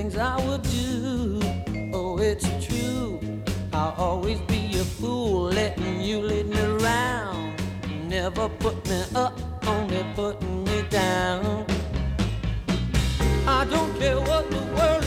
things I would do. Oh, it's true. I'll always be a fool, letting you lead me around. Never put me up, only putting me down. I don't care what the world